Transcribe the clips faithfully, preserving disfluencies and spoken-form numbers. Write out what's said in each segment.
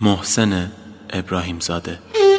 محسن ابراهیم زاده.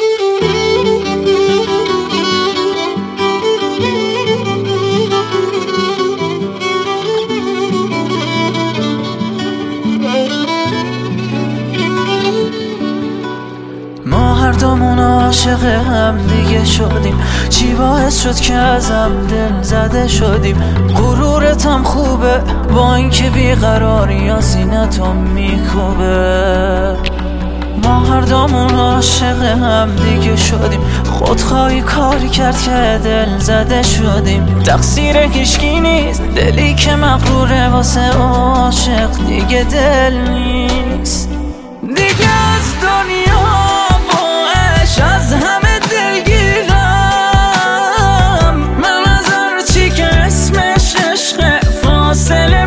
ما هر دومون عاشق هم دیگه شدیم، چی باعث شد که ازم دل زده شدیم؟ غرورتم خوبه با اینکه بیقراری یا سینتم میکوبه. ما هر دومون عاشق هم دیگه شدیم، خودخواهی کاری کرد که دل زده شدیم. تقصیر هیچکی نیست، دلی که مغروره واسه عاشق دیگه دل نیست. دیگه از دنیا از همه دلگیرم، من از هر چی که اسمش عشق فاصله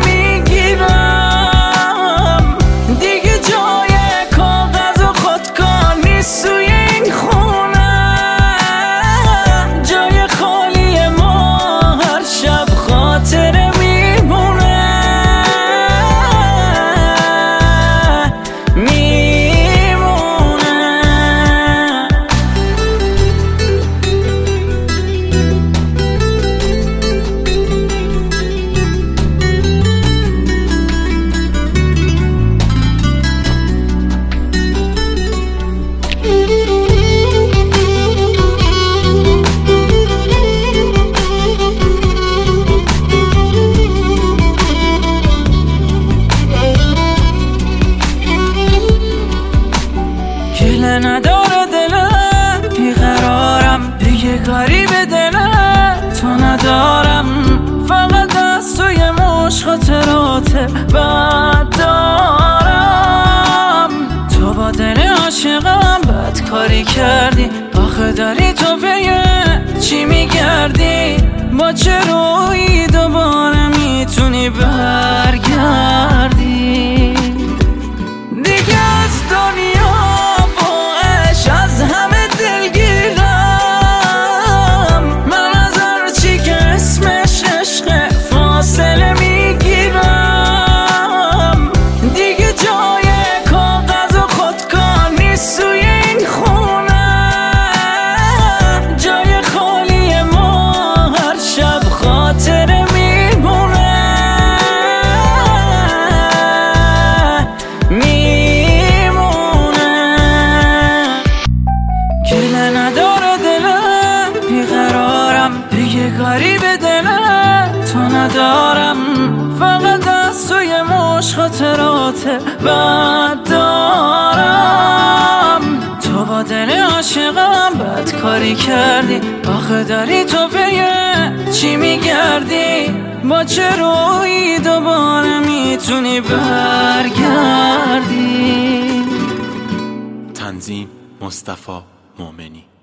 میگیرم. دیگه جای کاغذ و خودکار نیست توی این خونه، جای خالی ما هر شب خاطره میمونه. گله نداره دلم، بیقرارم دیگه کاری به دلم تو ندارم. فقط از توی مش خاطرات بد دارم. تو با دل عاشقم بد کاری کردی، آخه داری تو به چی میگردی؟ با چه رویی دوباره میتونی برگردی؟ دیگه از دنیا از همه دلگیرم، من از هر چی که اسمش عشق فاصله میگیرم. دیگه جای کاغذ و خودکار نیست توی این خونه، جای خالی ما هر شب خاطره میمونه. گله نداره دلم، بیقرارم دیگه کاری به دلم تو ندارم. فقط از توی مش خاطرات بد دارم. تو با دل عاشقم بد کاری کردی، آخه داری تو به چی میگردی؟ با چه رویی دوباره میتونی برگردی؟ تنظیم مصطفی مومنی.